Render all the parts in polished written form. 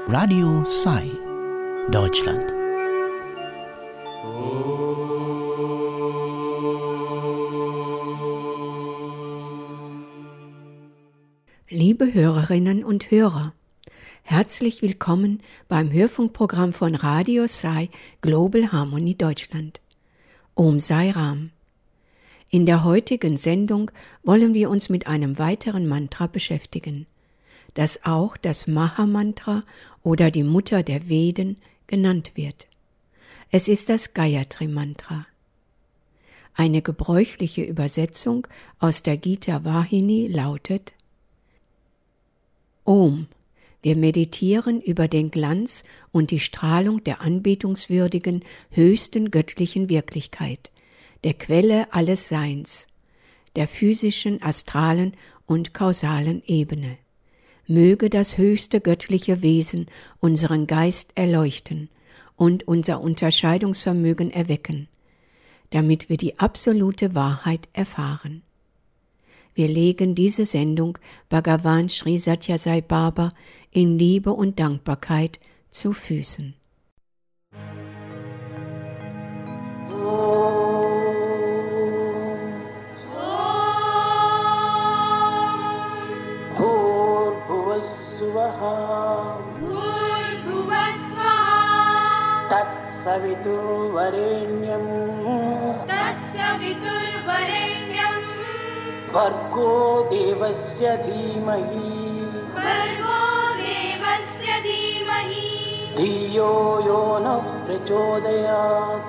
Radio Sai, Deutschland. Liebe Hörerinnen und Hörer, herzlich willkommen beim Hörfunkprogramm von Radio Sai Global Harmony Deutschland. Om Sai Ram. In der heutigen Sendung wollen wir uns mit einem weiteren Mantra beschäftigen, das auch das Maha-Mantra oder die Mutter der Veden genannt wird. Es ist das Gayatri-Mantra. Eine gebräuchliche Übersetzung aus der Gita Vahini lautet: Om. Wir meditieren über den Glanz und die Strahlung der anbetungswürdigen, höchsten göttlichen Wirklichkeit, der Quelle alles Seins, der physischen, astralen und kausalen Ebene. Möge das höchste göttliche Wesen unseren Geist erleuchten und unser Unterscheidungsvermögen erwecken, damit wir die absolute Wahrheit erfahren. Wir legen diese Sendung Bhagavan Sri Sathya Sai Baba in Liebe und Dankbarkeit zu Füßen. Saviturvarenyam Tasya Viturvarenyam Bhargo Devasya Dhimahi Dhiyo Yona Prachodayat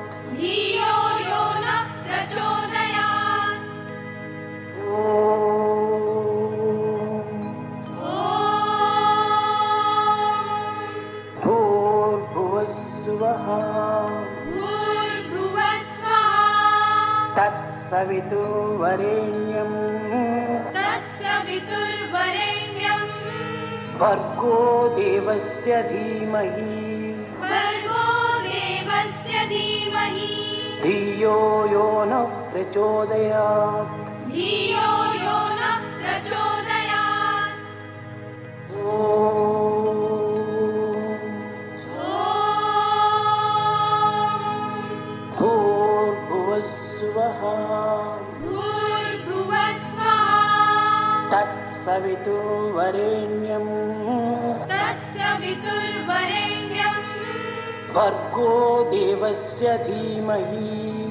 Saviturvarenyam Bhargo Devasya Dhimahi Dhiyo Yona Prachodayat Saviturvarenyam Bhargo Devasya Dhimahi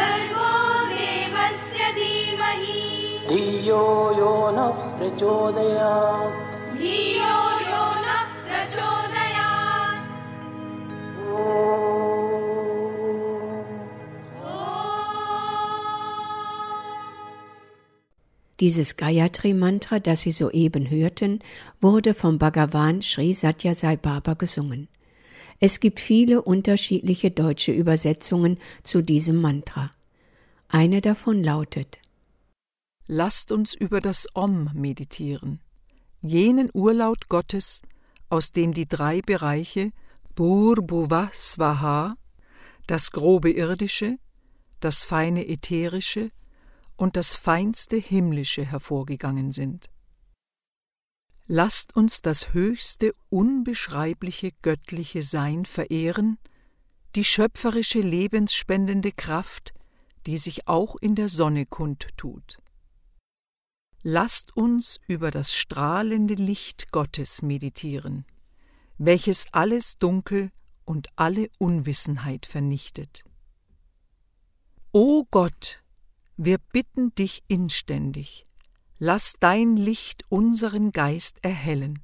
Dhiyo Yona Prachodayat Dieses Gayatri-Mantra, das Sie soeben hörten, wurde vom Bhagavan Sri Sathya Sai Baba gesungen. Es gibt viele unterschiedliche deutsche Übersetzungen zu diesem Mantra. Eine davon lautet: Lasst uns über das Om meditieren, jenen Urlaut Gottes, aus dem die drei Bereiche Bhur-Bhuva Swaha, das grobe Irdische, das feine Ätherische und das feinste Himmlische hervorgegangen sind. Lasst uns das höchste, unbeschreibliche göttliche Sein verehren, die schöpferische, lebensspendende Kraft, die sich auch in der Sonne kundtut. Lasst uns über das strahlende Licht Gottes meditieren, welches alles Dunkel und alle Unwissenheit vernichtet. O Gott, wir bitten dich inständig, lass dein Licht unseren Geist erhellen.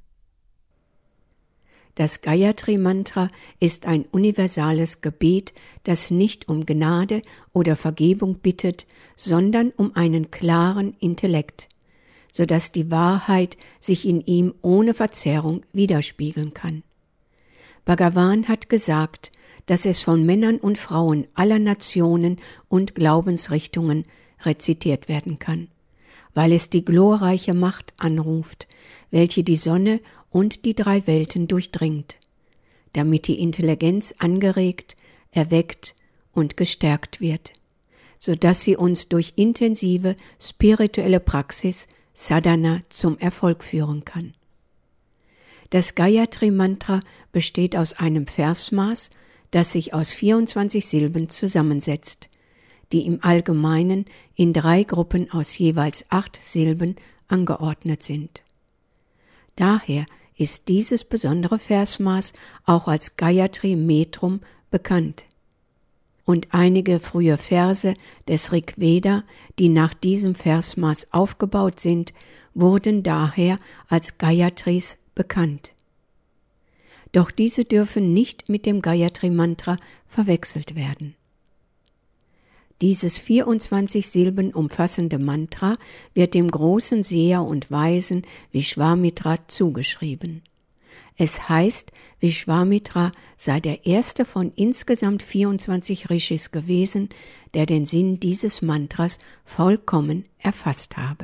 Das Gayatri-Mantra ist ein universales Gebet, das nicht um Gnade oder Vergebung bittet, sondern um einen klaren Intellekt, sodass die Wahrheit sich in ihm ohne Verzerrung widerspiegeln kann. Bhagavan hat gesagt, dass es von Männern und Frauen aller Nationen und Glaubensrichtungen rezitiert werden kann, weil es die glorreiche Macht anruft, welche die Sonne und die drei Welten durchdringt, damit die Intelligenz angeregt, erweckt und gestärkt wird, sodass sie uns durch intensive spirituelle Praxis Sadhana zum Erfolg führen kann. Das Gayatri-Mantra besteht aus einem Versmaß, das sich aus 24 Silben zusammensetzt, die im Allgemeinen in 3 Gruppen aus jeweils 8 Silben angeordnet sind. Daher ist dieses besondere Versmaß auch als Gayatri-Metrum bekannt. Und einige frühe Verse des Rig Veda, die nach diesem Versmaß aufgebaut sind, wurden daher als Gayatris bekannt. Doch diese dürfen nicht mit dem Gayatri-Mantra verwechselt werden. Dieses 24 Silben umfassende Mantra wird dem großen Seher und Weisen Vishwamitra zugeschrieben. Es heißt, Vishwamitra sei der erste von insgesamt 24 Rishis gewesen, der den Sinn dieses Mantras vollkommen erfasst habe.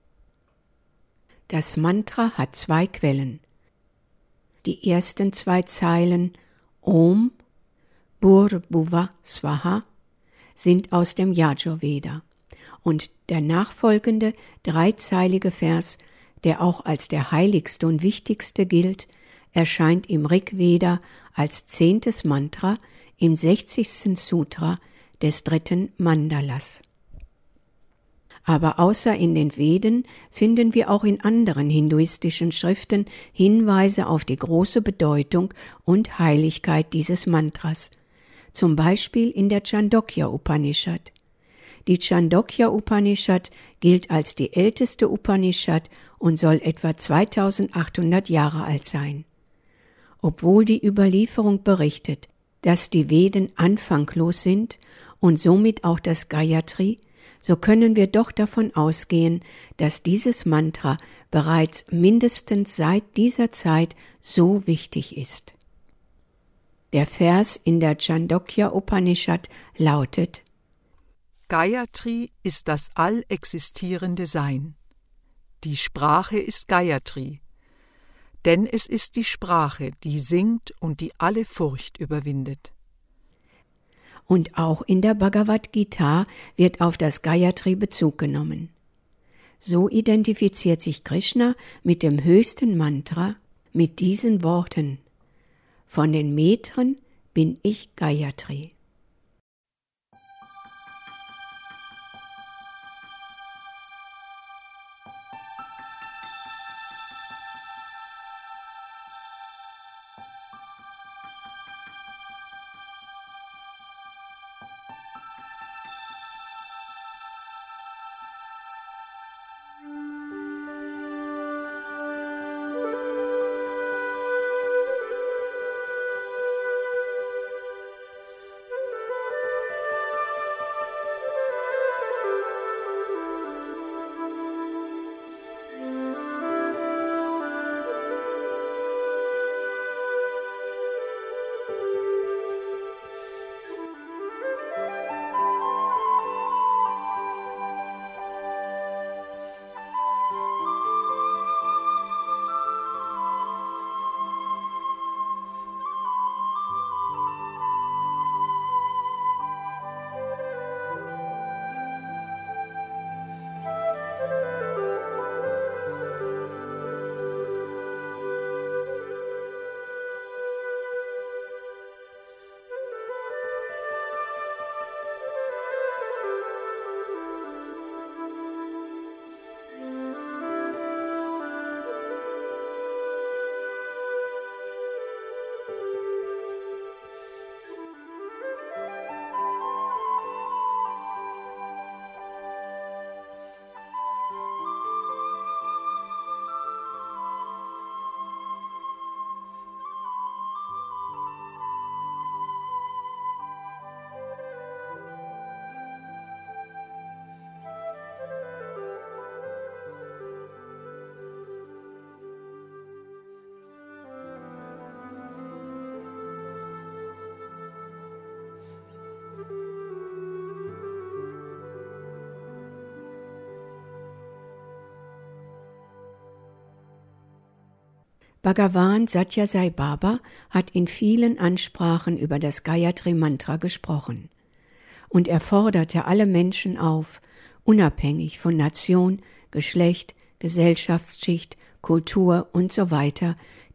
Das Mantra hat 2 Quellen. Die ersten 2 Zeilen Om, Bhurbhuva Swaha sind aus dem Yajurveda und der nachfolgende 3-zeilige Vers, der auch als der heiligste und wichtigste gilt, erscheint im Rig Veda als 10. Mantra im 60. Sutra des 3. Mandalas. Aber außer in den Veden finden wir auch in anderen hinduistischen Schriften Hinweise auf die große Bedeutung und Heiligkeit dieses Mantras, zum Beispiel in der Chandogya Upanishad. Die Chandogya Upanishad gilt als die älteste Upanishad und soll etwa 2800 Jahre alt sein. Obwohl die Überlieferung berichtet, dass die Veden anfanglos sind und somit auch das Gayatri, so können wir doch davon ausgehen, dass dieses Mantra bereits mindestens seit dieser Zeit so wichtig ist. Der Vers in der Chandogya Upanishad lautet: Gayatri ist das allexistierende Sein. Die Sprache ist Gayatri, denn es ist die Sprache, die singt und die alle Furcht überwindet. Und auch in der Bhagavad Gita wird auf das Gayatri Bezug genommen. So identifiziert sich Krishna mit dem höchsten Mantra mit diesen Worten: Von den Metren bin ich Gayatri. Bhagavan Satya Sai Baba hat in vielen Ansprachen über das Gayatri-Mantra gesprochen. Und er forderte alle Menschen auf, unabhängig von Nation, Geschlecht, Gesellschaftsschicht, Kultur usw.,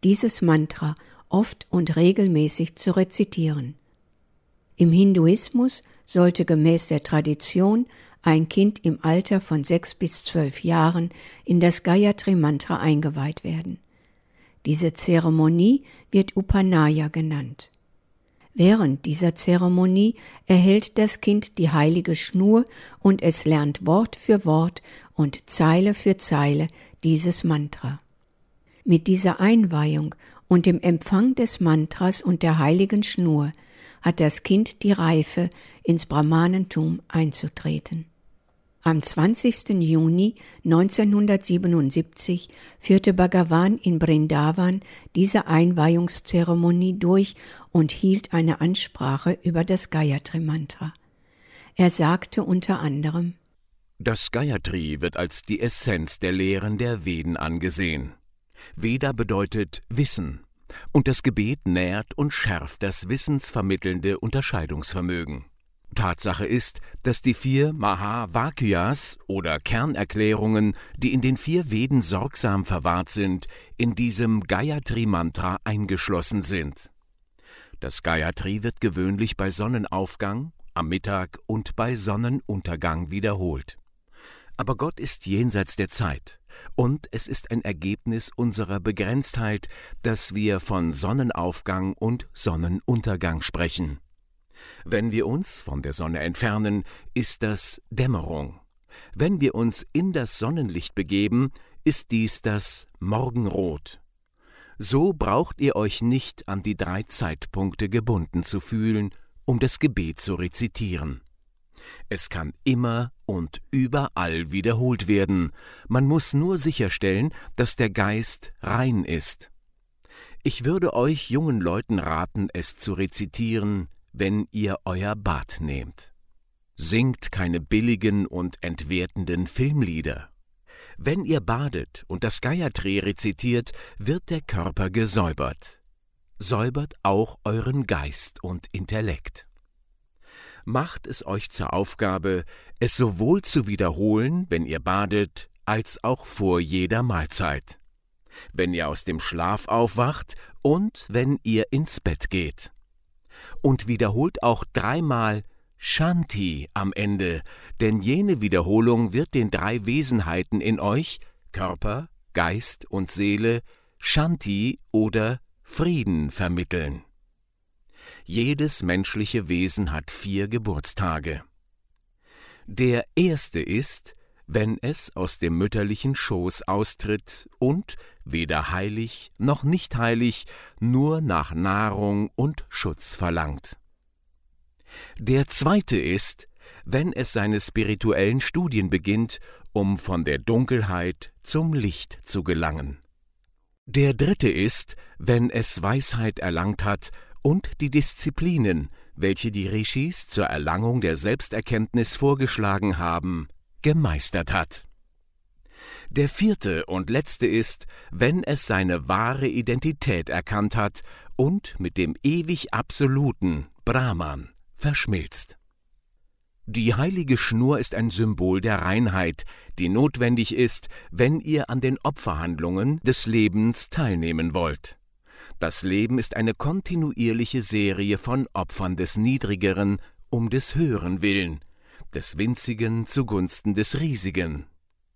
dieses Mantra oft und regelmäßig zu rezitieren. Im Hinduismus sollte gemäß der Tradition ein Kind im Alter von 6 bis 12 Jahren in das Gayatri-Mantra eingeweiht werden. Diese Zeremonie wird Upanaya genannt. Während dieser Zeremonie erhält das Kind die heilige Schnur und es lernt Wort für Wort und Zeile für Zeile dieses Mantra. Mit dieser Einweihung und dem Empfang des Mantras und der heiligen Schnur hat das Kind die Reife, ins Brahmanentum einzutreten. Am 20. Juni 1977 führte Bhagavan in Vrindavan diese Einweihungszeremonie durch und hielt eine Ansprache über das Gayatri-Mantra. Er sagte unter anderem: Das Gayatri wird als die Essenz der Lehren der Veden angesehen. Veda bedeutet Wissen, und das Gebet nährt und schärft das wissensvermittelnde Unterscheidungsvermögen. Tatsache ist, dass die 4 Mahavakyas oder Kernerklärungen, die in den 4 Veden sorgsam verwahrt sind, in diesem Gayatri-Mantra eingeschlossen sind. Das Gayatri wird gewöhnlich bei Sonnenaufgang, am Mittag und bei Sonnenuntergang wiederholt. Aber Gott ist jenseits der Zeit, und es ist ein Ergebnis unserer Begrenztheit, dass wir von Sonnenaufgang und Sonnenuntergang sprechen. Wenn wir uns von der Sonne entfernen, ist das Dämmerung. Wenn wir uns in das Sonnenlicht begeben, ist dies das Morgenrot. So braucht ihr euch nicht an die 3 Zeitpunkte gebunden zu fühlen, um das Gebet zu rezitieren. Es kann immer und überall wiederholt werden. Man muss nur sicherstellen, dass der Geist rein ist. Ich würde euch jungen Leuten raten, es zu rezitieren, wenn ihr euer Bad nehmt. Singt keine billigen und entwertenden Filmlieder. Wenn ihr badet und das Gayatri rezitiert, wird der Körper gesäubert. Säubert auch euren Geist und Intellekt. Macht es euch zur Aufgabe, es sowohl zu wiederholen, wenn ihr badet, als auch vor jeder Mahlzeit. Wenn ihr aus dem Schlaf aufwacht und wenn ihr ins Bett geht. Und wiederholt auch 3-mal Shanti am Ende, denn jene Wiederholung wird den 3 Wesenheiten in euch, Körper, Geist und Seele, Shanti oder Frieden vermitteln. Jedes menschliche Wesen hat 4 Geburtstage. Der erste ist, wenn es aus dem mütterlichen Schoß austritt und, weder heilig noch nicht heilig, nur nach Nahrung und Schutz verlangt. Der zweite ist, wenn es seine spirituellen Studien beginnt, um von der Dunkelheit zum Licht zu gelangen. Der dritte ist, wenn es Weisheit erlangt hat und die Disziplinen, welche die Rishis zur Erlangung der Selbsterkenntnis vorgeschlagen haben, gemeistert hat. Der vierte und letzte ist, wenn es seine wahre Identität erkannt hat und mit dem ewig Absoluten, Brahman, verschmilzt. Die heilige Schnur ist ein Symbol der Reinheit, die notwendig ist, wenn ihr an den Opferhandlungen des Lebens teilnehmen wollt. Das Leben ist eine kontinuierliche Serie von Opfern des Niedrigeren um des Höheren willen, des Winzigen zugunsten des Riesigen.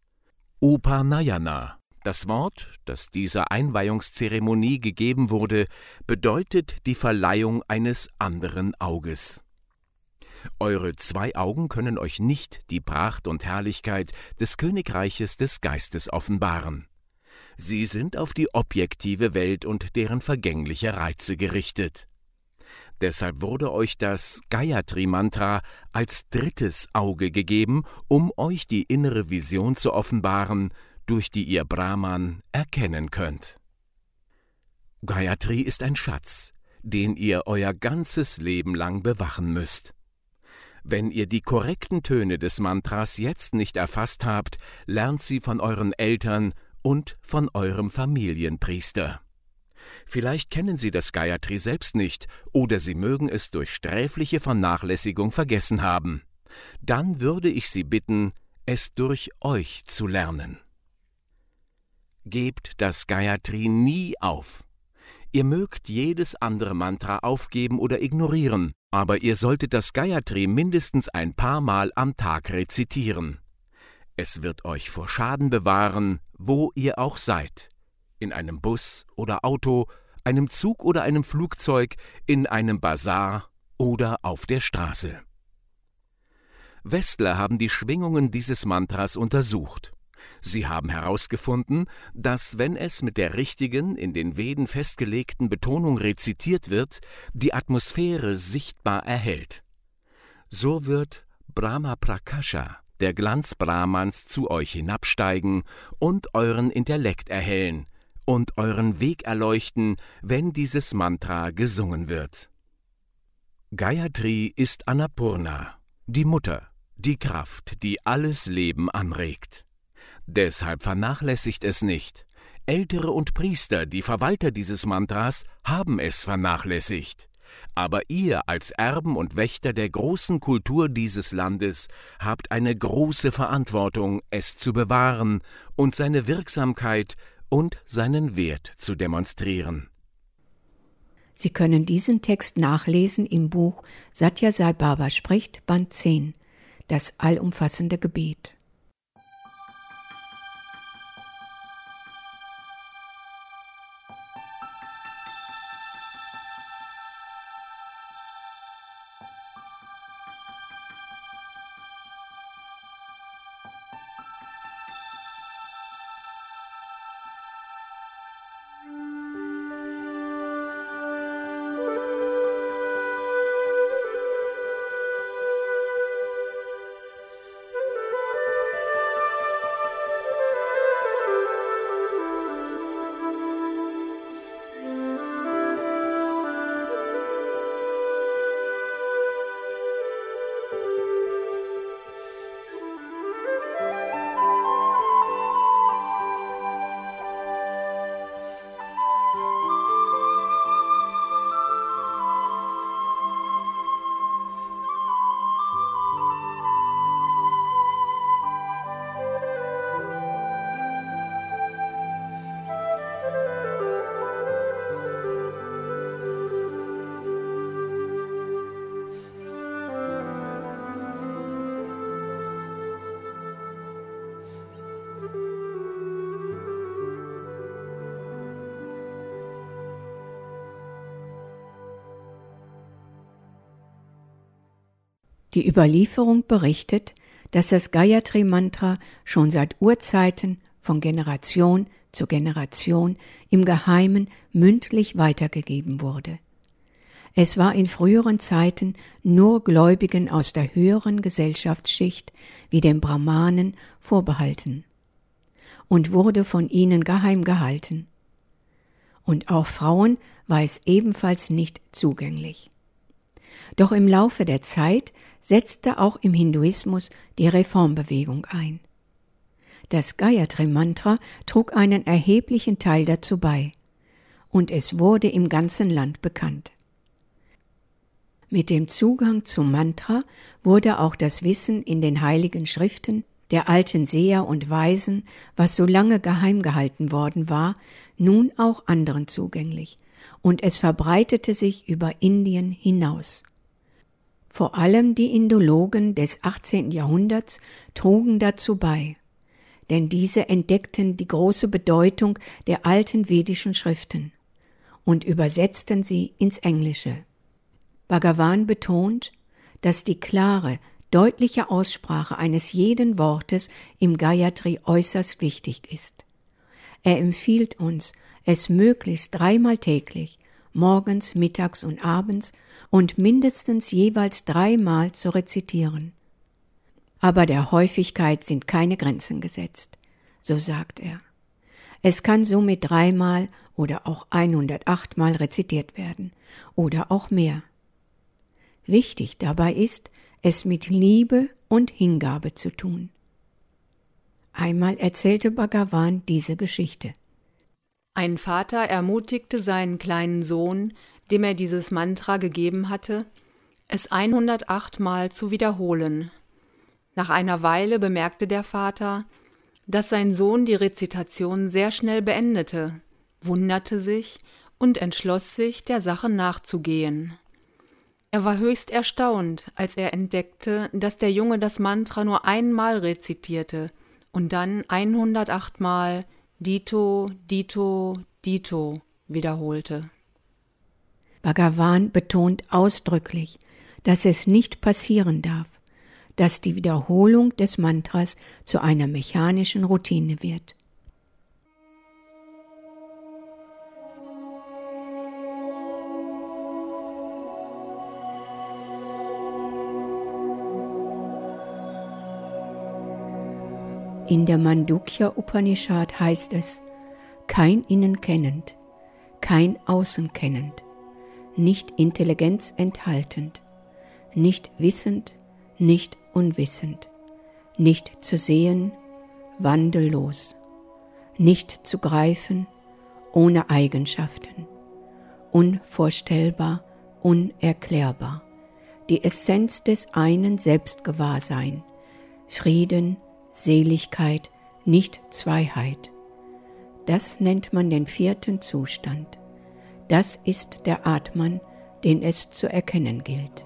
Upanayana, das Wort, das dieser Einweihungszeremonie gegeben wurde, bedeutet die Verleihung eines anderen Auges. Eure 2 Augen können euch nicht die Pracht und Herrlichkeit des Königreiches des Geistes offenbaren. Sie sind auf die objektive Welt und deren vergängliche Reize gerichtet. Deshalb wurde euch das Gayatri-Mantra als 3. Auge gegeben, um euch die innere Vision zu offenbaren, durch die ihr Brahman erkennen könnt. Gayatri ist ein Schatz, den ihr euer ganzes Leben lang bewachen müsst. Wenn ihr die korrekten Töne des Mantras jetzt nicht erfasst habt, lernt sie von euren Eltern und von eurem Familienpriester. Vielleicht kennen Sie das Gayatri selbst nicht oder Sie mögen es durch sträfliche Vernachlässigung vergessen haben. Dann würde ich Sie bitten, es durch euch zu lernen. Gebt das Gayatri nie auf. Ihr mögt jedes andere Mantra aufgeben oder ignorieren, aber ihr solltet das Gayatri mindestens ein paar Mal am Tag rezitieren. Es wird euch vor Schaden bewahren, wo ihr auch seid. In einem Bus oder Auto, einem Zug oder einem Flugzeug, in einem Bazar oder auf der Straße. Westler haben die Schwingungen dieses Mantras untersucht. Sie haben herausgefunden, dass, wenn es mit der richtigen, in den Veden festgelegten Betonung rezitiert wird, die Atmosphäre sichtbar erhellt. So wird Brahma Prakasha, der Glanz Brahmans, zu euch hinabsteigen und euren Intellekt erhellen und euren Weg erleuchten, wenn dieses Mantra gesungen wird. Gayatri ist Annapurna, die Mutter, die Kraft, die alles Leben anregt. Deshalb vernachlässigt es nicht. Ältere und Priester, die Verwalter dieses Mantras, haben es vernachlässigt. Aber ihr als Erben und Wächter der großen Kultur dieses Landes habt eine große Verantwortung, es zu bewahren und seine Wirksamkeit und seinen Wert zu demonstrieren. Sie können diesen Text nachlesen im Buch Satya Sai Baba spricht, Band 10, das allumfassende Gebet. Die Überlieferung berichtet, dass das Gayatri-Mantra schon seit Urzeiten von Generation zu Generation im Geheimen mündlich weitergegeben wurde. Es war in früheren Zeiten nur Gläubigen aus der höheren Gesellschaftsschicht wie den Brahmanen vorbehalten und wurde von ihnen geheim gehalten. Und auch Frauen war es ebenfalls nicht zugänglich. Doch im Laufe der Zeit setzte auch im Hinduismus die Reformbewegung ein. Das Gayatri-Mantra trug einen erheblichen Teil dazu bei, und es wurde im ganzen Land bekannt. Mit dem Zugang zum Mantra wurde auch das Wissen in den heiligen Schriften der alten Seher und Weisen, was so lange geheim gehalten worden war, nun auch anderen zugänglich, und es verbreitete sich über Indien hinaus. Vor allem die Indologen des 18. Jahrhunderts trugen dazu bei, denn diese entdeckten die große Bedeutung der alten vedischen Schriften und übersetzten sie ins Englische. Bhagavan betont, dass die klare, deutliche Aussprache eines jeden Wortes im Gayatri äußerst wichtig ist. Er empfiehlt uns, es möglichst 3-mal täglich, morgens, mittags und abends und mindestens jeweils 3-mal zu rezitieren. Aber der Häufigkeit sind keine Grenzen gesetzt, so sagt er. Es kann somit 3-mal oder auch 108-mal rezitiert werden oder auch mehr. Wichtig dabei ist, es mit Liebe und Hingabe zu tun. Einmal erzählte Bhagavan diese Geschichte. Ein Vater ermutigte seinen kleinen Sohn, dem er dieses Mantra gegeben hatte, es 108 Mal zu wiederholen. Nach einer Weile bemerkte der Vater, dass sein Sohn die Rezitation sehr schnell beendete, wunderte sich und entschloss sich, der Sache nachzugehen. Er war höchst erstaunt, als er entdeckte, dass der Junge das Mantra nur einmal rezitierte und dann 108 Mal Dito, Dito, Dito wiederholte. Bhagavan betont ausdrücklich, dass es nicht passieren darf, dass die Wiederholung des Mantras zu einer mechanischen Routine wird. In der Mandukya Upanishad heißt es: kein Innen kennend, kein Außen kennend, nicht Intelligenz enthaltend, nicht wissend, nicht unwissend, nicht zu sehen, wandellos, nicht zu greifen, ohne Eigenschaften, unvorstellbar, unerklärbar, die Essenz des einen Selbstgewahrsein, Frieden, Seligkeit, nicht Zweiheit. Das nennt man den 4. Zustand. Das ist der Atman, den es zu erkennen gilt.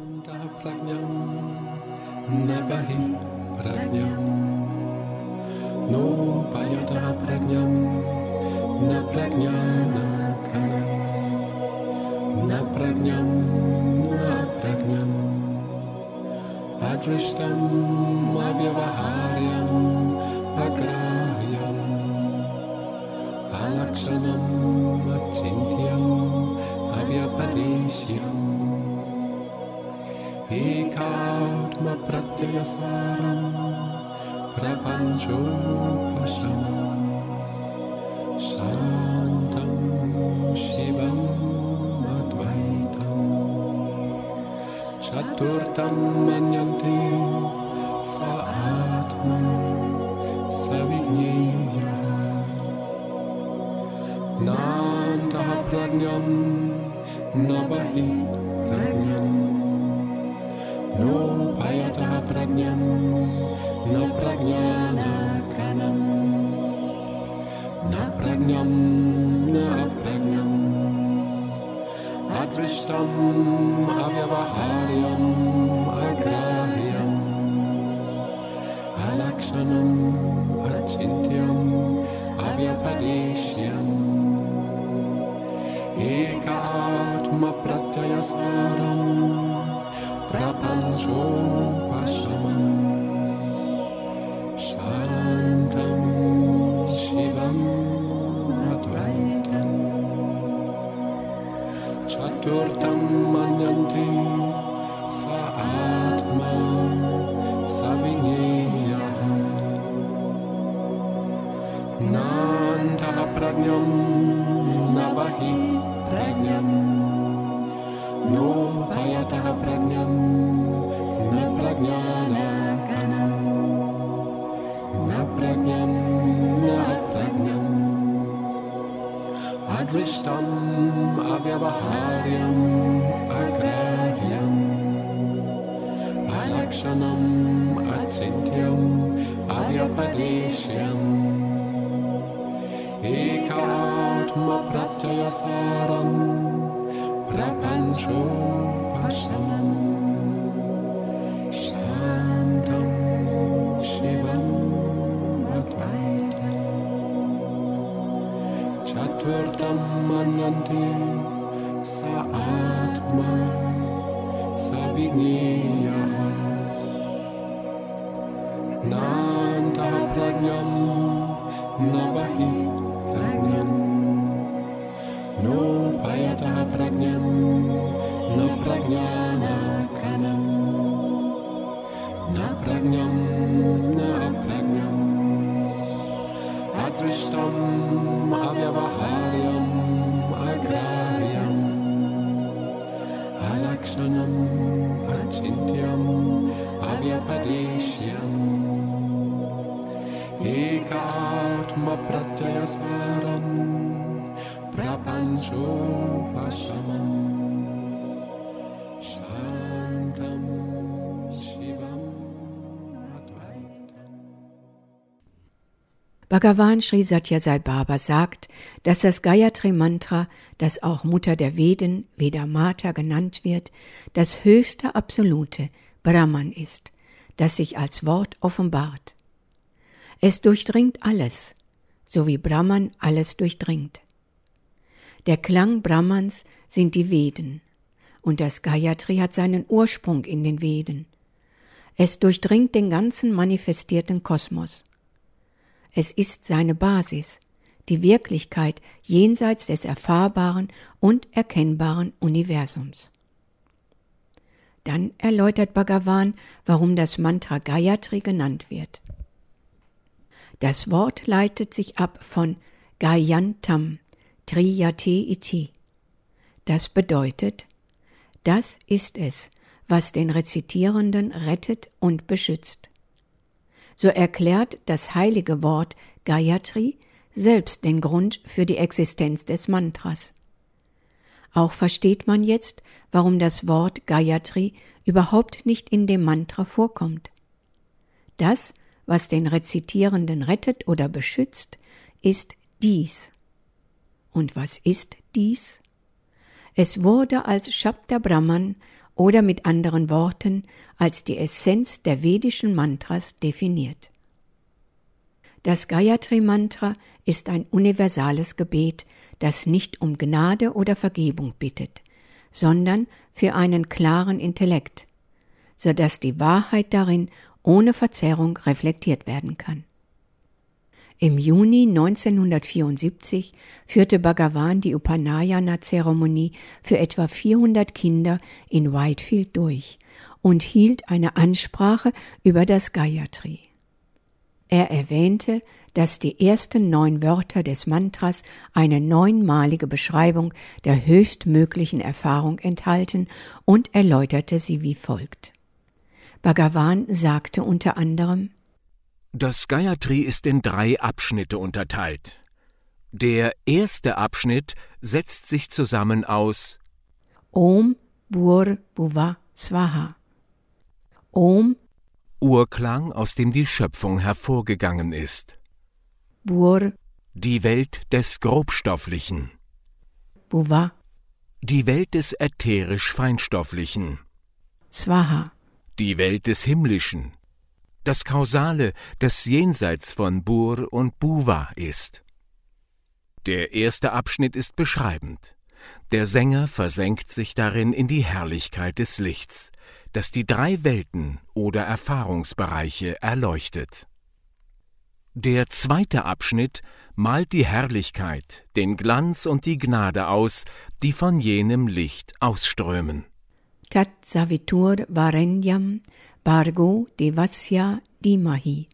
Adrishtam avyavaharyam agrahyam alakshanam achintyam avyapadeshyam ekatma pratyayasvaram prapanchopashamam shantam shivam advaitam Chaturtam manyante sa atma sa vigneya nantaha prajnam nabahi prajnam no payataha prajnam na prajnana kanam na prajnam na aprajnam Adrishtam avyavaharyam agrahyam alakshanam achintyam avyapadeshyam ekatma pratyayasvaram prapanchopashamam shantam shivam advaitam Chaturtam manyante sa atma sa vigneya nantaha prajnam nabahi prajnam no payataha prajnam na prajnana kanam na prajnam na prajnam Adrishtam avyavaharyam agrahyam alakshanam achintyam avyapadeshyam ekatma pratyayasvaram prapanchopashamam shantam shivam advaitam Chaturtam manyante sa atma sa vigneya nantaha prajnam nabahi prajnam no payataha prajnam na prajnana kanam na prajnam na aprajnam Adrishtam avyavaharyam agrahyam alakshanam achintyam avyapadeshyam ekatma pratyayasvaram prapanchopashamam shantam shivam advaitam Bhagavan Sri Satya Sai Baba sagt, dass das Gayatri-Mantra, das auch Mutter der Veden, Vedamata genannt wird, das höchste Absolute, Brahman ist, das sich als Wort offenbart. Es durchdringt alles, so wie Brahman alles durchdringt. Der Klang Brahmans sind die Veden, und das Gayatri hat seinen Ursprung in den Veden. Es durchdringt den ganzen manifestierten Kosmos. Es ist seine Basis, die Wirklichkeit jenseits des erfahrbaren und erkennbaren Universums. Dann erläutert Bhagavan, warum das Mantra Gayatri genannt wird. Das Wort leitet sich ab von Gayantam, Triyate iti. Das bedeutet, das ist es, was den Rezitierenden rettet und beschützt. So erklärt das heilige Wort Gayatri selbst den Grund für die Existenz des Mantras. Auch versteht man jetzt, warum das Wort Gayatri überhaupt nicht in dem Mantra vorkommt. Das, was den Rezitierenden rettet oder beschützt, ist dies. Und was ist dies? Es wurde als Shabda Brahman oder mit anderen Worten als die Essenz der vedischen Mantras definiert. Das Gayatri-Mantra ist ein universales Gebet, das nicht um Gnade oder Vergebung bittet, sondern für einen klaren Intellekt, sodass die Wahrheit darin ohne Verzerrung reflektiert werden kann. Im Juni 1974 führte Bhagavan die Upanayana-Zeremonie für etwa 400 Kinder in Whitefield durch und hielt eine Ansprache über das Gayatri. Er erwähnte, dass die ersten 9 Wörter des Mantras eine 9-malige Beschreibung der höchstmöglichen Erfahrung enthalten und erläuterte sie wie folgt. Bhagavan sagte unter anderem: Das Gayatri ist in 3 Abschnitte unterteilt. Der erste Abschnitt setzt sich zusammen aus Om Bhur Bhuva Swaha. Om, Urklang, aus dem die Schöpfung hervorgegangen ist. Bhur, Die Welt des Grobstofflichen. Bhuva, Die Welt des ätherisch-feinstofflichen. Swaha. Die Welt des Himmlischen. Das Kausale, das jenseits von Bhur und Bhuva ist. Der erste Abschnitt ist beschreibend. Der Sänger versenkt sich darin in die Herrlichkeit des Lichts, das die 3 Welten oder Erfahrungsbereiche erleuchtet. Der zweite Abschnitt malt die Herrlichkeit, den Glanz und die Gnade aus, die von jenem Licht ausströmen. Tat Savitur Varenyam Bhargo Devasya Dhimahi.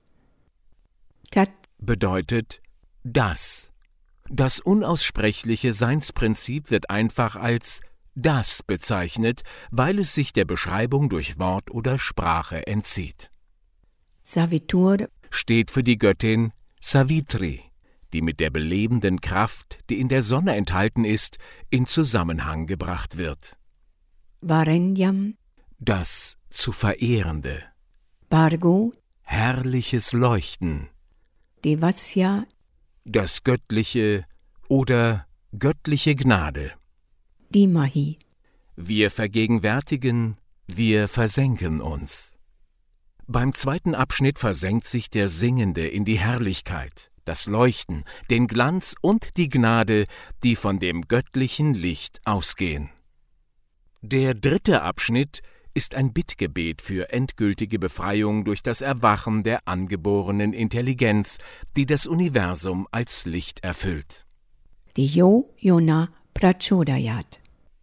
Tat Bedeutet das. Das unaussprechliche Seinsprinzip wird einfach als das bezeichnet, weil es sich der Beschreibung durch Wort oder Sprache entzieht. Savitur Steht für die Göttin Savitri, die mit der belebenden Kraft, die in der Sonne enthalten ist, in Zusammenhang gebracht wird. Varenyam Das zu Verehrende, Bhargo herrliches Leuchten, Devasya das Göttliche oder göttliche Gnade. Dhimahi. Wir vergegenwärtigen, wir versenken uns. Beim zweiten Abschnitt versenkt sich der Singende in die Herrlichkeit, das Leuchten, den Glanz und die Gnade, die von dem göttlichen Licht ausgehen. Der dritte Abschnitt ist ein Bittgebet für endgültige Befreiung durch das Erwachen der angeborenen Intelligenz, die das Universum als Licht erfüllt. Diyo Yona Prachodayat.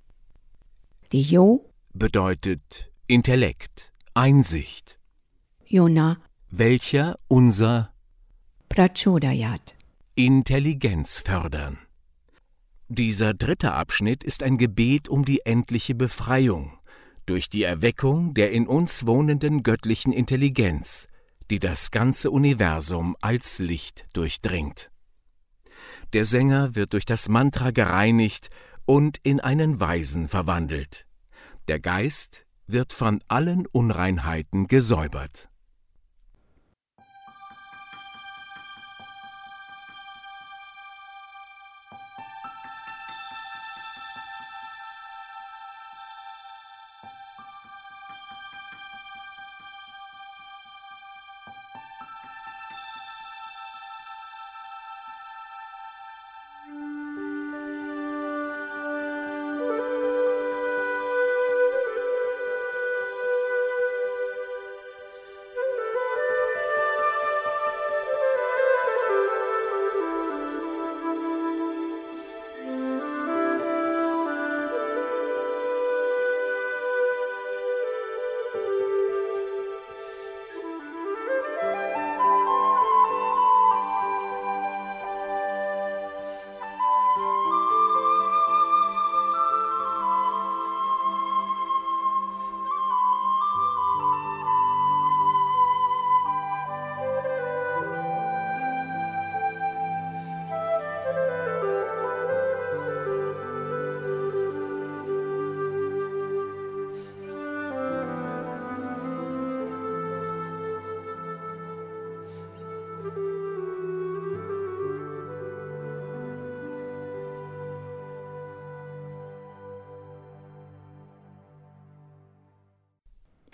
Diyo Bedeutet Intellekt, Einsicht, Yona welcher unser Prachodayat. Intelligenz fördern. Dieser dritte Abschnitt ist ein Gebet um die endliche Befreiung durch die Erweckung der in uns wohnenden göttlichen Intelligenz, die das ganze Universum als Licht durchdringt. Der Sänger wird durch das Mantra gereinigt und in einen Weisen verwandelt. Der Geist wird von allen Unreinheiten gesäubert.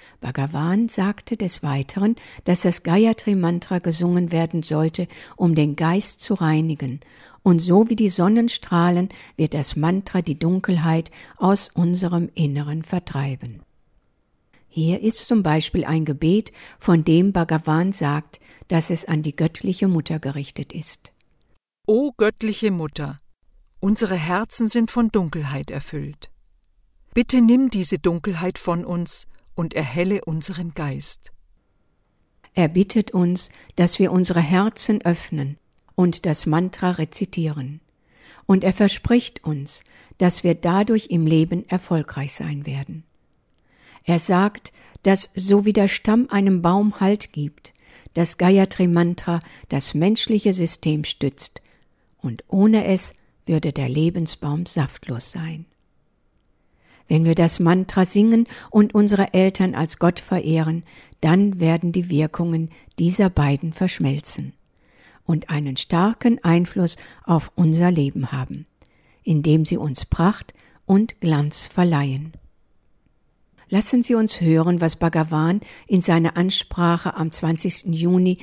Bhagavan sagte des Weiteren, dass das Gayatri-Mantra gesungen werden sollte, um den Geist zu reinigen, und so wie die Sonnenstrahlen wird das Mantra die Dunkelheit aus unserem Inneren vertreiben. Hier ist zum Beispiel ein Gebet, von dem Bhagavan sagt, dass es an die göttliche Mutter gerichtet ist. O göttliche Mutter, unsere Herzen sind von Dunkelheit erfüllt. Bitte nimm diese Dunkelheit von uns und erhelle unseren Geist. Er bittet uns, dass wir unsere Herzen öffnen und das Mantra rezitieren. Und er verspricht uns, dass wir dadurch im Leben erfolgreich sein werden. Er sagt, dass so wie der Stamm einem Baum Halt gibt, das Gayatri-Mantra das menschliche System stützt, und ohne es würde der Lebensbaum saftlos sein. Wenn wir das Mantra singen und unsere Eltern als Gott verehren, dann werden die Wirkungen dieser beiden verschmelzen und einen starken Einfluss auf unser Leben haben, indem sie uns Pracht und Glanz verleihen. Lassen Sie uns hören, was Bhagavan in seiner Ansprache am 20. Juni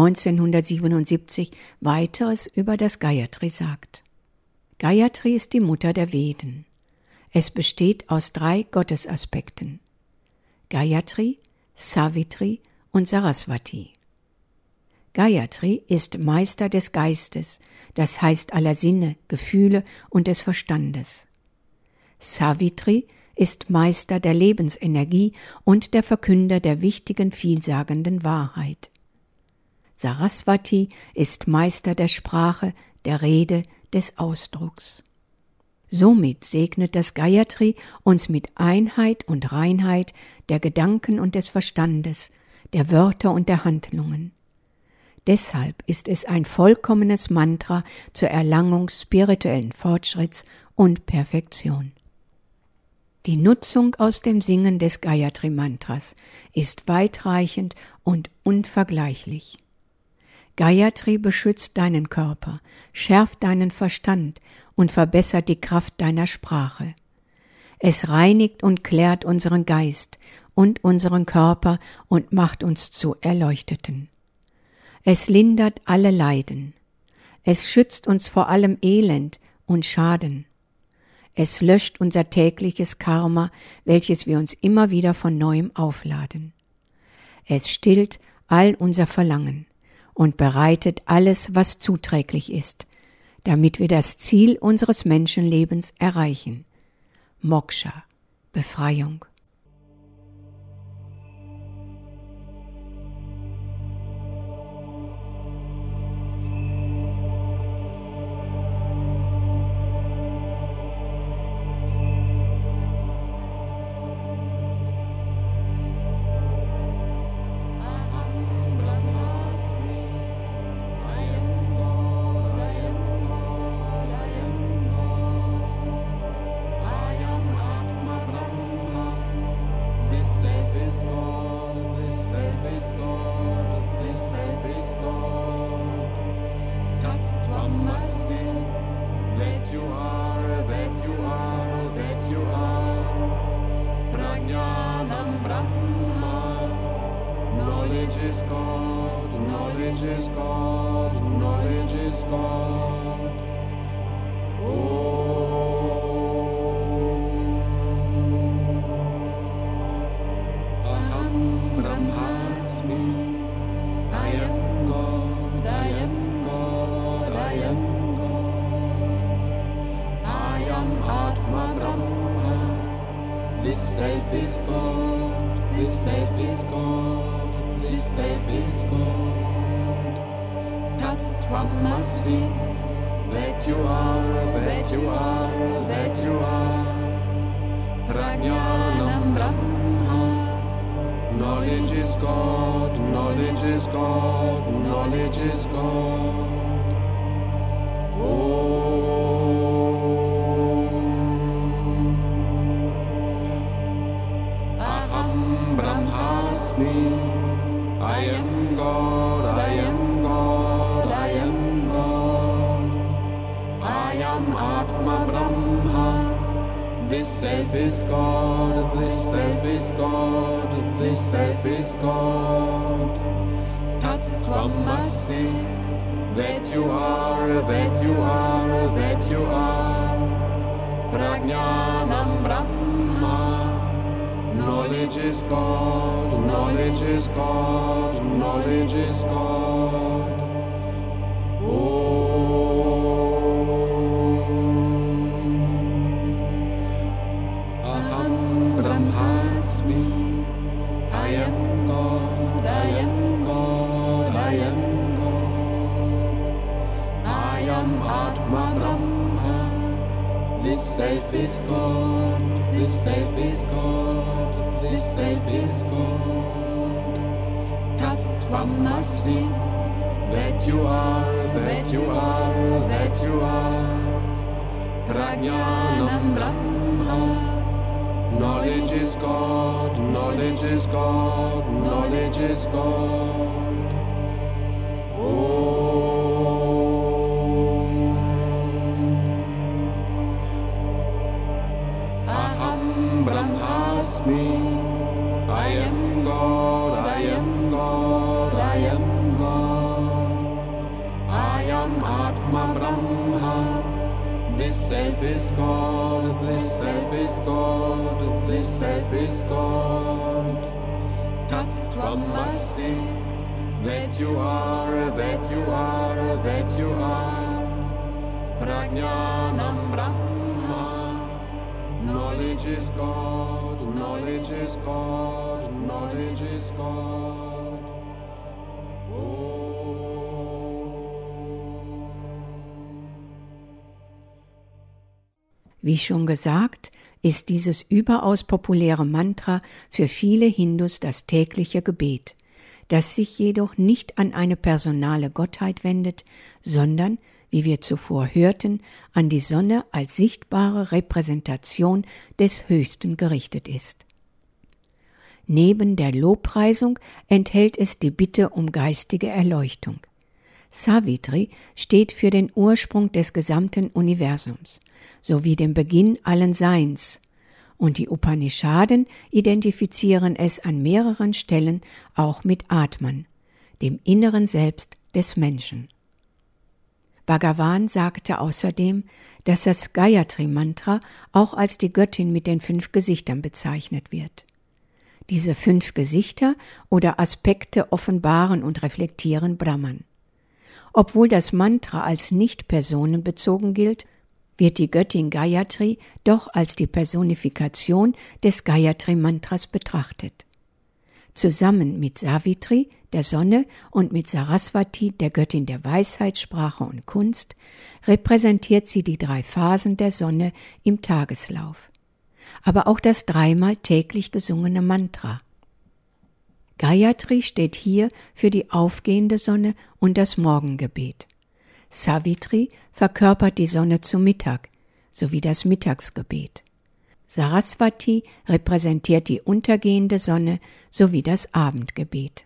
1977 weiteres über das Gayatri sagt. Gayatri ist die Mutter der Veden. Es besteht aus 3 Gottesaspekten: Gayatri, Savitri und Saraswati. Gayatri ist Meister des Geistes, das heißt aller Sinne, Gefühle und des Verstandes. Savitri ist Meister der Lebensenergie und der Verkünder der wichtigen, vielsagenden Wahrheit. Saraswati ist Meister der Sprache, der Rede, des Ausdrucks. Somit segnet das Gayatri uns mit Einheit und Reinheit der Gedanken und des Verstandes, der Wörter und der Handlungen. Deshalb ist es ein vollkommenes Mantra zur Erlangung spirituellen Fortschritts und Perfektion. Die Nutzung aus dem Singen des Gayatri-Mantras ist weitreichend und unvergleichlich. Gayatri beschützt deinen Körper, schärft deinen Verstand und verbessert die Kraft deiner Sprache. Es reinigt und klärt unseren Geist und unseren Körper und macht uns zu Erleuchteten. Es lindert alle Leiden. Es schützt uns vor allem Elend und Schaden. Es löscht unser tägliches Karma, welches wir uns immer wieder von Neuem aufladen. Es stillt all unser Verlangen und bereitet alles, was zuträglich ist, damit wir das Ziel unseres Menschenlebens erreichen: Moksha, Befreiung. This self is God, this self is God, this self is God. Tattvamasi, that you are, that you are, that you are. Prajnanam Brahma, knowledge is God, knowledge is God, knowledge is God. Aham Brahmasmi, I am God, I am God, I am God. I am Atma Brahma, this self is God, this self is God, this self is God. Tattvamasi, that you are, that you are, that you are. Prajnanam Brahma, knowledge is God, knowledge is God, knowledge is God. Aham Brahmasmi, I am God, I am God, I am God. I am Atma Brahma, this self is God, this self is God, this self is God. Tattvamasi, that you are, that you are, that you are. Prajnanam Brahma, knowledge is God, knowledge is God, knowledge is God. Wie schon gesagt, ist dieses überaus populäre Mantra für viele Hindus das tägliche Gebet, das sich jedoch nicht an eine personale Gottheit wendet, sondern, wie wir zuvor hörten, an die Sonne als sichtbare Repräsentation des Höchsten gerichtet ist. Neben der Lobpreisung enthält es die Bitte um geistige Erleuchtung. Savitri steht für den Ursprung des gesamten Universums sowie den Beginn allen Seins, und die Upanishaden identifizieren es an mehreren Stellen auch mit Atman, dem inneren Selbst des Menschen. Bhagavan sagte außerdem, dass das Gayatri-Mantra auch als die Göttin mit den 5 Gesichtern bezeichnet wird. Diese 5 Gesichter oder Aspekte offenbaren und reflektieren Brahman. Obwohl das Mantra als nicht personenbezogen gilt, wird die Göttin Gayatri doch als die Personifikation des Gayatri-Mantras betrachtet. Zusammen mit Savitri, der Sonne, und mit Saraswati, der Göttin der Weisheit, Sprache und Kunst, repräsentiert sie die 3 Phasen der Sonne im Tageslauf. Aber auch das 3-mal täglich gesungene Mantra. Gayatri steht hier für die aufgehende Sonne und das Morgengebet. Savitri verkörpert die Sonne zu Mittag, sowie das Mittagsgebet. Saraswati repräsentiert die untergehende Sonne sowie das Abendgebet.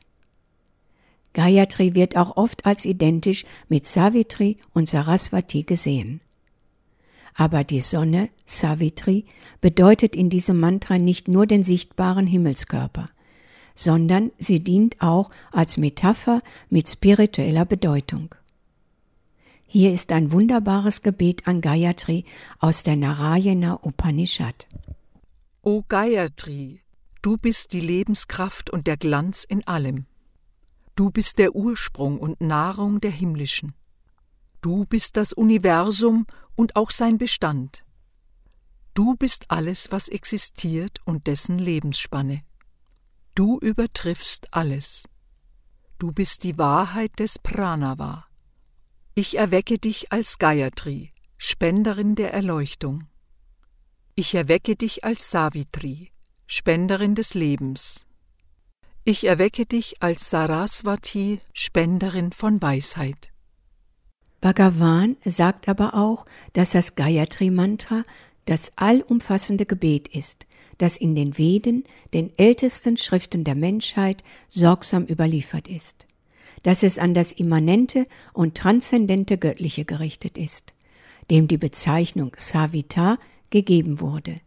Gayatri wird auch oft als identisch mit Savitri und Saraswati gesehen. Aber die Sonne, Savitri, bedeutet in diesem Mantra nicht nur den sichtbaren Himmelskörper, sondern sie dient auch als Metapher mit spiritueller Bedeutung. Hier ist ein wunderbares Gebet an Gayatri aus der Narayana Upanishad. O Gayatri, du bist die Lebenskraft und der Glanz in allem. Du bist der Ursprung und Nahrung der Himmlischen. Du bist das Universum und auch sein Bestand. Du bist alles, was existiert und dessen Lebensspanne. Du übertriffst alles. Du bist die Wahrheit des Pranava. Ich erwecke dich als Gayatri, Spenderin der Erleuchtung. Ich erwecke dich als Savitri, Spenderin des Lebens. Ich erwecke dich als Saraswati, Spenderin von Weisheit. Bhagavan sagt aber auch, dass das Gayatri-Mantra das allumfassende Gebet ist, das in den Veden, den ältesten Schriften der Menschheit, sorgsam überliefert ist, dass es an das immanente und transzendente Göttliche gerichtet ist, dem die Bezeichnung Savita gegeben wurde,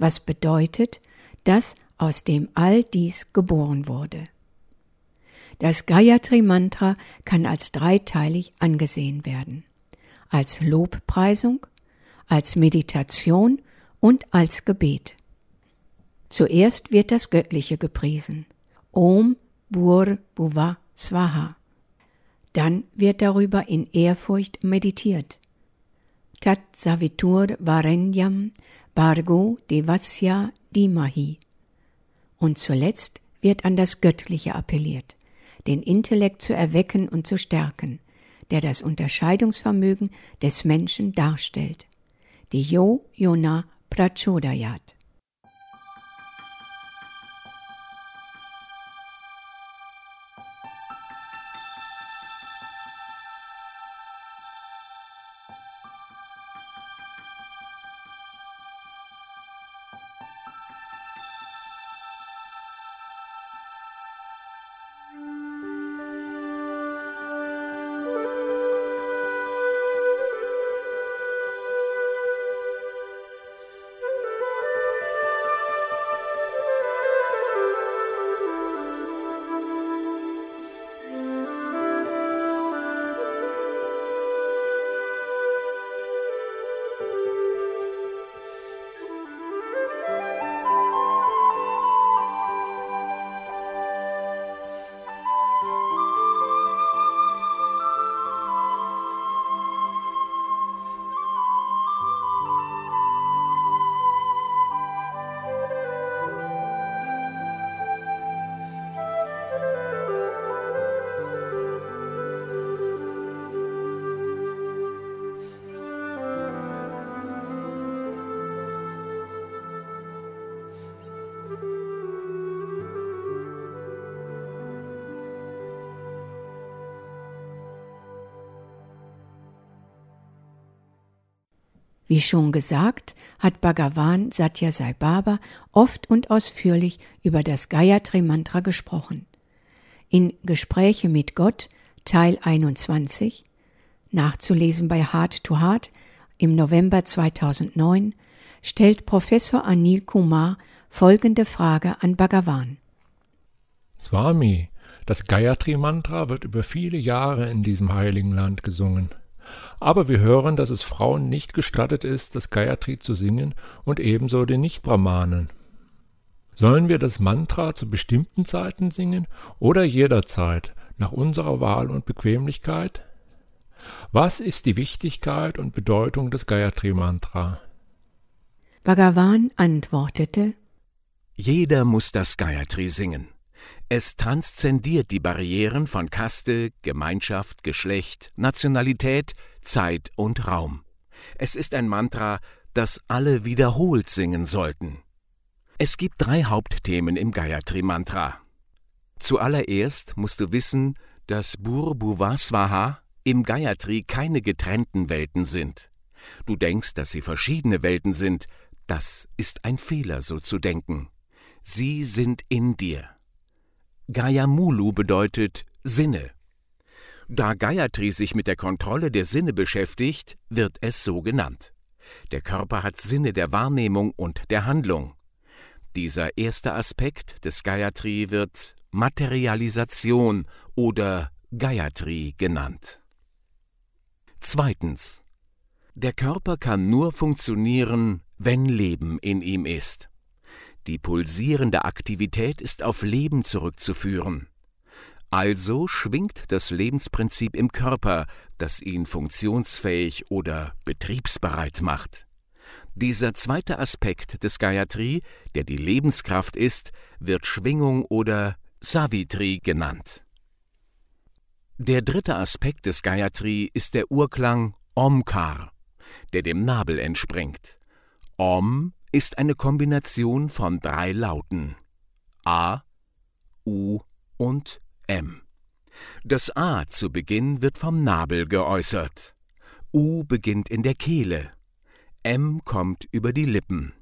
was bedeutet, dass aus dem all dies geboren wurde. Das Gayatri-Mantra kann als dreiteilig angesehen werden: als Lobpreisung, als Meditation und als Gebet. Zuerst wird das Göttliche gepriesen: Om Bhur Bhuva Swaha. Dann wird darüber in Ehrfurcht meditiert: Tat Savitur Varenyam Bhargo Devasya Dhimahi. Und zuletzt wird an das Göttliche appelliert, den Intellekt zu erwecken und zu stärken, der das Unterscheidungsvermögen des Menschen darstellt. Die Yo Yona Prachodayat. Wie schon gesagt, hat Bhagavan Satya Sai Baba oft und ausführlich über das Gayatri-Mantra gesprochen. In Gespräche mit Gott, Teil 21, nachzulesen bei Heart to Heart im November 2009, stellt Professor Anil Kumar folgende Frage an Bhagavan. Swami, das Gayatri-Mantra wird über viele Jahre in diesem heiligen Land gesungen. Aber wir hören, dass es Frauen nicht gestattet ist, das Gayatri zu singen und ebenso den Nicht-Brahmanen. Sollen wir das Mantra zu bestimmten Zeiten singen oder jederzeit, nach unserer Wahl und Bequemlichkeit? Was ist die Wichtigkeit und Bedeutung des Gayatri-Mantra? Bhagavan antwortete: Jeder muss das Gayatri singen. Es transzendiert die Barrieren von Kaste, Gemeinschaft, Geschlecht, Nationalität, Zeit und Raum. Es ist ein Mantra, das alle wiederholt singen sollten. Es gibt 3 Hauptthemen im Gayatri-Mantra. Zuallererst musst du wissen, dass Bhur Bhuva Swaha im Gayatri keine getrennten Welten sind. Du denkst, dass sie verschiedene Welten sind. Das ist ein Fehler, so zu denken. Sie sind in dir. Gayamulu bedeutet Sinne. Da Gayatri sich mit der Kontrolle der Sinne beschäftigt, wird es so genannt. Der Körper hat Sinne der Wahrnehmung und der Handlung. Dieser erste Aspekt des Gayatri wird Materialisation oder Gayatri genannt. Zweitens. Der Körper kann nur funktionieren, wenn Leben in ihm ist. Die pulsierende Aktivität ist auf Leben zurückzuführen. Also schwingt das Lebensprinzip im Körper, das ihn funktionsfähig oder betriebsbereit macht. Dieser zweite Aspekt des Gayatri, der die Lebenskraft ist, wird Schwingung oder Savitri genannt. Der dritte Aspekt des Gayatri ist der Urklang Omkar, der dem Nabel entspringt. Om ist eine Kombination von 3 Lauten: A, U und M. Das A zu Beginn wird vom Nabel geäußert. U beginnt in der Kehle. M kommt über die Lippen.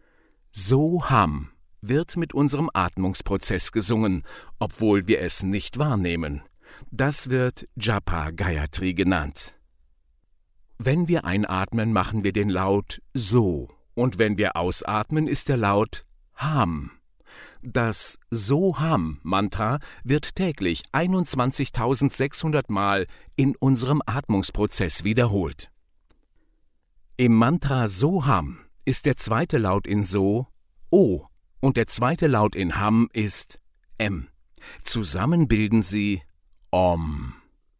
Soham wird mit unserem Atmungsprozess gesungen, obwohl wir es nicht wahrnehmen. Das wird Japa Gayatri genannt. Wenn wir einatmen, machen wir den Laut So Und wenn wir ausatmen, ist der Laut Ham. Das Soham-Mantra wird täglich 21.600 Mal in unserem Atmungsprozess wiederholt. Im Mantra Soham ist der zweite Laut in So O und der zweite Laut in Ham ist M. Zusammen bilden sie Om.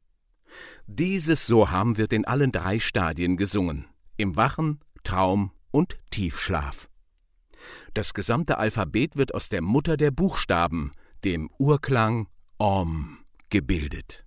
Dieses Soham wird in allen 3 Stadien gesungen: im Wachen, Traum und Tiefschlaf. Das gesamte Alphabet wird aus der Mutter der Buchstaben, dem Urklang Om, gebildet.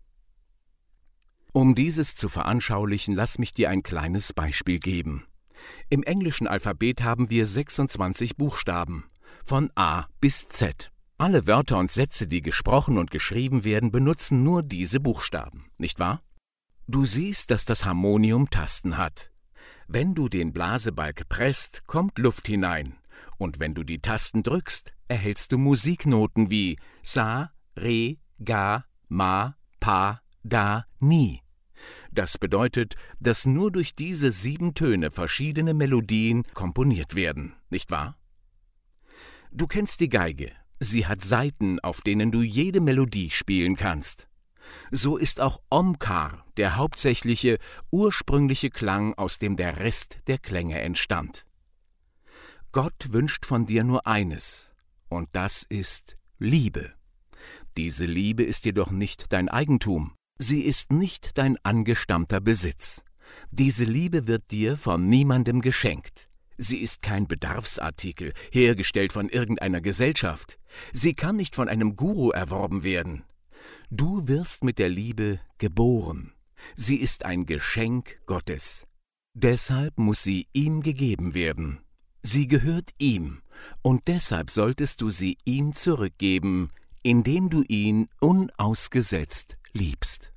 Um dieses zu veranschaulichen, lass mich dir ein kleines Beispiel geben. Im englischen Alphabet haben wir 26 Buchstaben, von A bis Z. Alle Wörter und Sätze, die gesprochen und geschrieben werden, benutzen nur diese Buchstaben, nicht wahr? Du siehst, dass das Harmonium Tasten hat. Wenn du den Blasebalg presst, kommt Luft hinein. Und wenn du die Tasten drückst, erhältst du Musiknoten wie Sa, Re, Ga, Ma, Pa, Da, Ni. Das bedeutet, dass nur durch diese 7 Töne verschiedene Melodien komponiert werden, nicht wahr? Du kennst die Geige. Sie hat Saiten, auf denen du jede Melodie spielen kannst. So ist auch Omkar der hauptsächliche, ursprüngliche Klang, aus dem der Rest der Klänge entstand. Gott wünscht von dir nur eines, und das ist Liebe. Diese Liebe ist jedoch nicht dein Eigentum. Sie ist nicht dein angestammter Besitz. Diese Liebe wird dir von niemandem geschenkt. Sie ist kein Bedarfsartikel, hergestellt von irgendeiner Gesellschaft. Sie kann nicht von einem Guru erworben werden. Du wirst mit der Liebe geboren. Sie ist ein Geschenk Gottes. Deshalb muss sie ihm gegeben werden. Sie gehört ihm, und deshalb solltest du sie ihm zurückgeben, indem du ihn unausgesetzt liebst.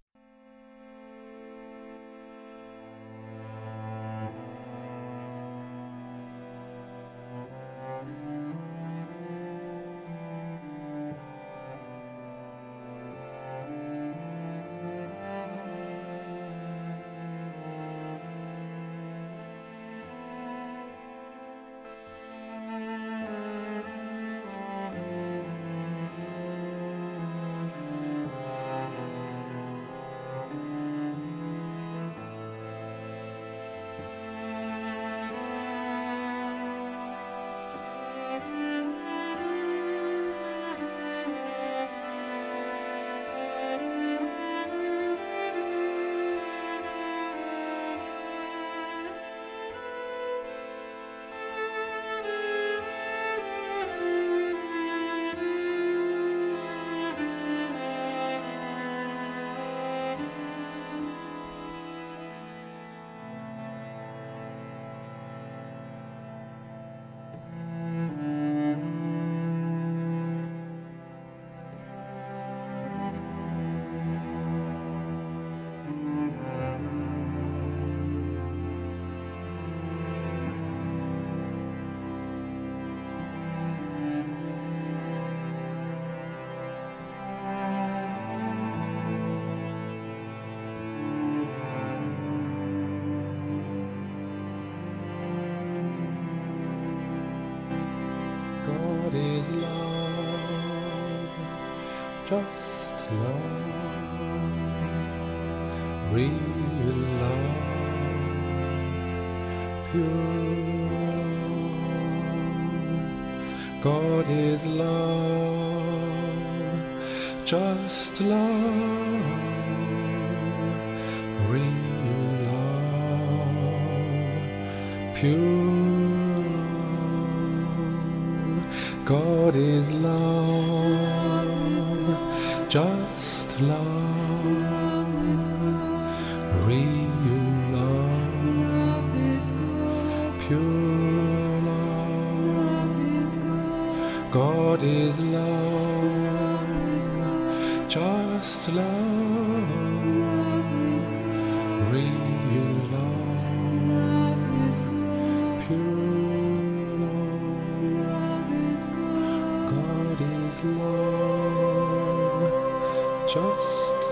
God is love, just love, real love, pure love. God is love, just love, real love, pure. God is love, just love, real love, pure love. God is love, just love, real love, pure. Love, just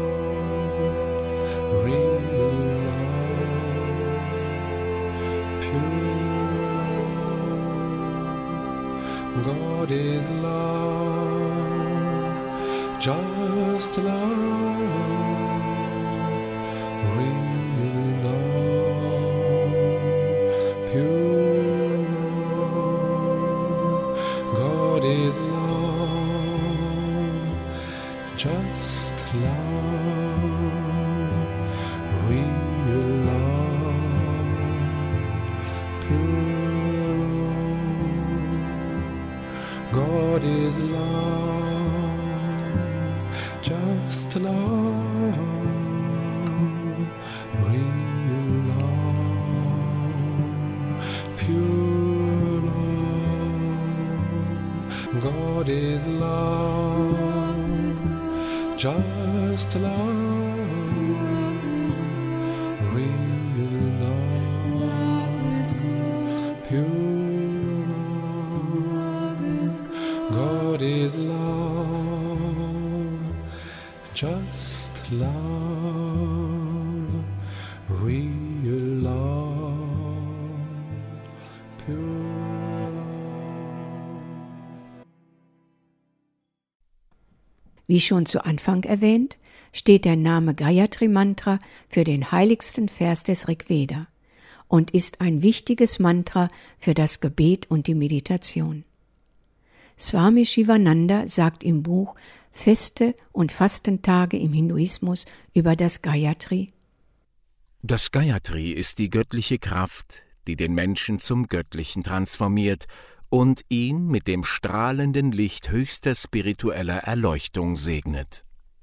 love, real love, pure God is love, just love, real love, pure love. God is love, just love, real love, pure love. God is love, just love, real love, pure love. God is love, just love, real love, pure love. God is love, just love, real love, pure love. Wie schon zu Anfang erwähnt, steht der Name Gayatri Mantra für den heiligsten Vers des Rigveda und ist ein wichtiges Mantra für das Gebet und die Meditation. Swami Shivananda sagt im Buch Feste und Fastentage im Hinduismus über das Gayatri: Das Gayatri ist die göttliche Kraft, die den Menschen zum Göttlichen transformiert und ihn mit dem strahlenden Licht höchster spiritueller Erleuchtung segnet.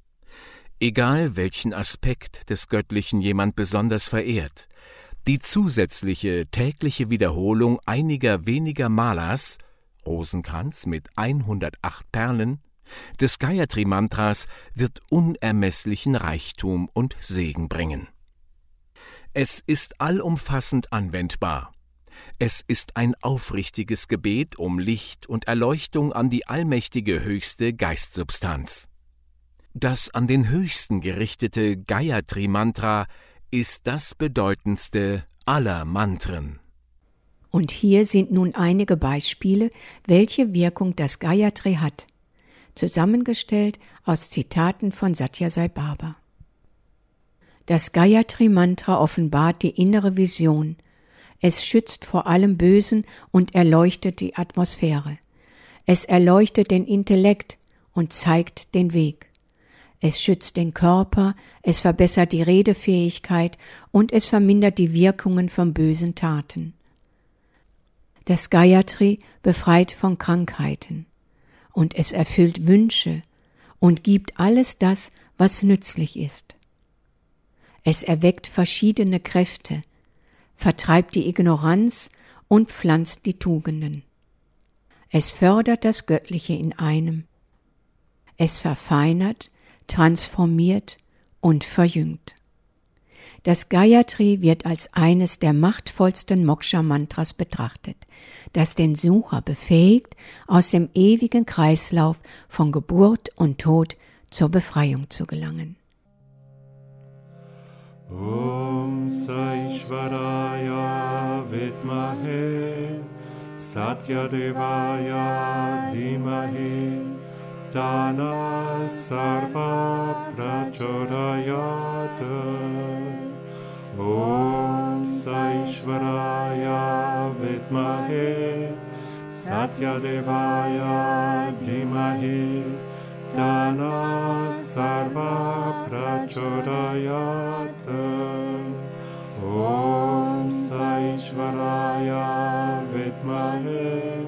Egal welchen Aspekt des Göttlichen jemand besonders verehrt, die zusätzliche tägliche Wiederholung einiger weniger Malas, Rosenkranz mit 108 Perlen, des Gayatri-Mantras wird unermesslichen Reichtum und Segen bringen. Es ist allumfassend anwendbar. Es ist ein aufrichtiges Gebet um Licht und Erleuchtung an die allmächtige höchste Geistsubstanz. Das an den Höchsten gerichtete Gayatri-Mantra ist das bedeutendste aller Mantren. Und hier sind nun einige Beispiele, welche Wirkung das Gayatri hat, zusammengestellt aus Zitaten von Satya Sai Baba. Das Gayatri-Mantra offenbart die innere Vision. Es schützt vor allem Bösen und erleuchtet die Atmosphäre. Es erleuchtet den Intellekt und zeigt den Weg. Es schützt den Körper, es verbessert die Redefähigkeit und es vermindert die Wirkungen von bösen Taten. Das Gayatri befreit von Krankheiten und es erfüllt Wünsche und gibt alles das, was nützlich ist. Es erweckt verschiedene Kräfte, vertreibt die Ignoranz und pflanzt die Tugenden. Es fördert das Göttliche in einem. Es verfeinert, transformiert und verjüngt. Das Gayatri wird als eines der machtvollsten Moksha-Mantras betrachtet, das den Sucher befähigt, aus dem ewigen Kreislauf von Geburt und Tod zur Befreiung zu gelangen. Om Saishvaraya Vidmahe Satyadevaya Dhimahi Dana Sarva Prachodayat. Om Saishvaraya Vidmahe Satyadevaya Dhimahi Dana Sarva Prachodayat. Om Saishvaraya Vidmahe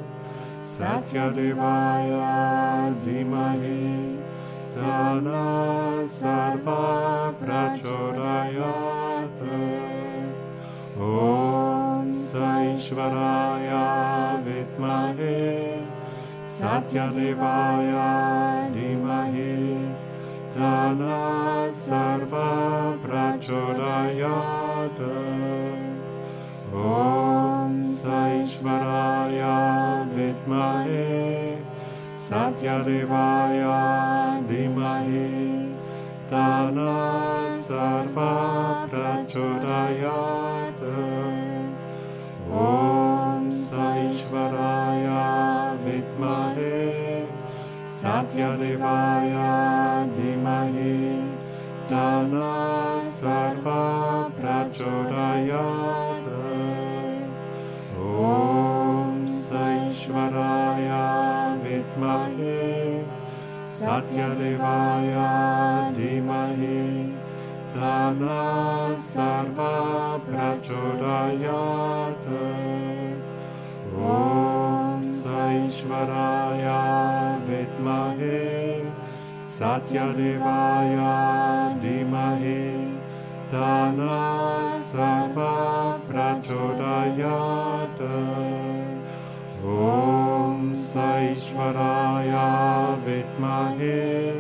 Satyadevaya Dhimahi Dana Sarva Prachodayat. Om Saishvaraya Vidmahe Satyadevaya Dhimahi Dana Sarva Prachodayat. Om Saishvaraya Vidmahe Satyadevaya Dhimahi Dana Sarva Prachodayat. Om Saishvaraya Vidmahe Satyadevaya Dhimahi Tana Sarva Prachodayat. Om Saishvaraya Vidmahe Satyadevaya Dhimahi Tana Sarva Prachodayat. Om Saishvaraya Vidmahe Satyadevaya Dhimahi Tana Sarva Prachodayat. Om Saishvaraya Vidmahe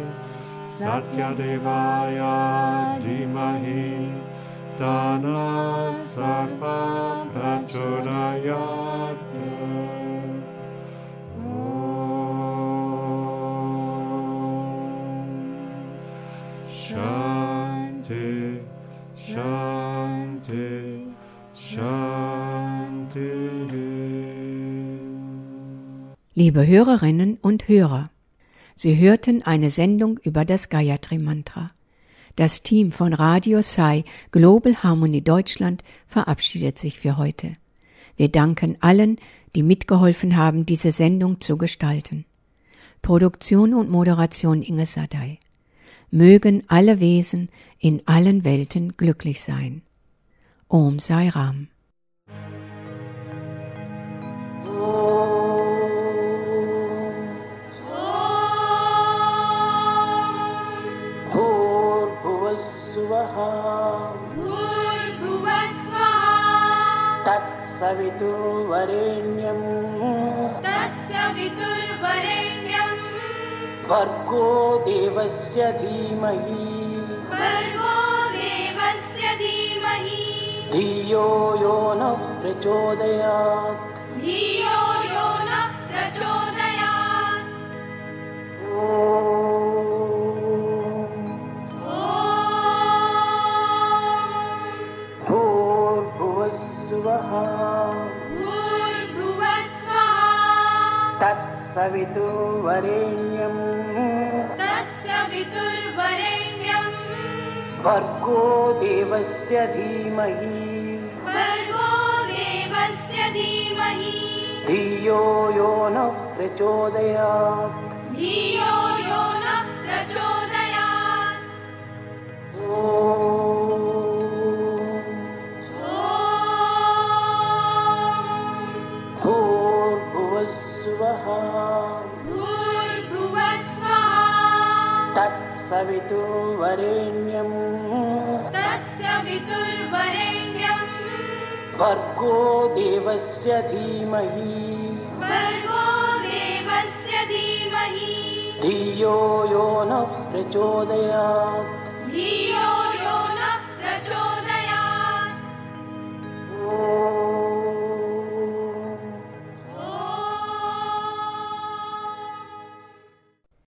Satyadevaya Dhimahi Tana Sarva Prachodayat. Shanti, Shanti, Shanti. Liebe Hörerinnen und Hörer, Sie hörten eine Sendung über das Gayatri-Mantra. Das Team von Radio Sai Global Harmony Deutschland verabschiedet sich für heute. Wir danken allen, die mitgeholfen haben, diese Sendung zu gestalten. Produktion und Moderation Inge Sadai. Mögen alle Wesen in allen Welten glücklich sein. Om Sai Ram. तत्सवितुर्वरेण्यं भर्गो देवस्य धीमहि धियो यो न प्रचोदयात् तत्सवितुर्वरेण्यं भर्गो देवस्य धीमहि धियो यो न प्रचोदयात् तत्सवितुर्वरेण्यं भर्गो देवस्य धीमहि धियो यो न प्रचोदयात्